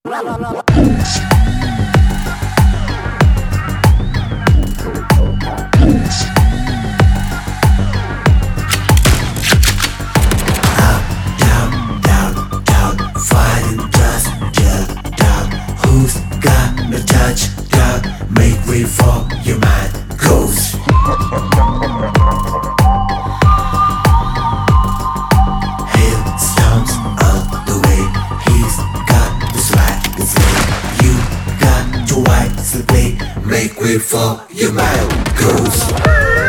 Who's gonna touch down? Make way for your mind goes. Hailstones on the way. He's got the swag to slay. You got to wisely play. Make way for your mind goes.